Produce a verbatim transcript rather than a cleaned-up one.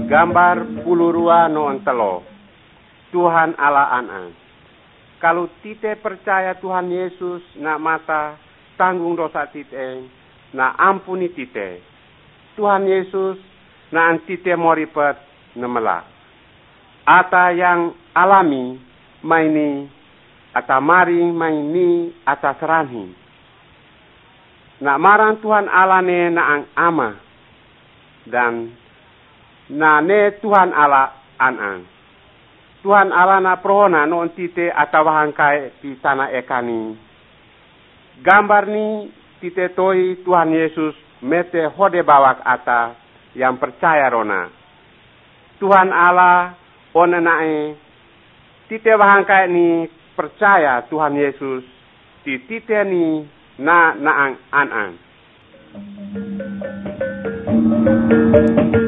Gambar pulurua noon telo. Tuhan Allah an-an. Kalau tite percaya Tuhan Yesus na mata tanggung dosa tite, na ampuni tite. Tuhan Yesus na an tite moripet nemela. Ata yang alami maini, ata mari maini, ata serani. Na marang Tuhan Allah ne na ang ama. Dan na ne Tuhan Allah an-an. Tuhan Allah na prohona noon tite atawahan kay di tanah ekani. Gambar ni tite toi Tuhan Yesus mete hode bawak ata yang percaya rona. Tuhan Allah ona nae tite wahan kay ni percaya Tuhan Yesus di tite ni na naang an-an.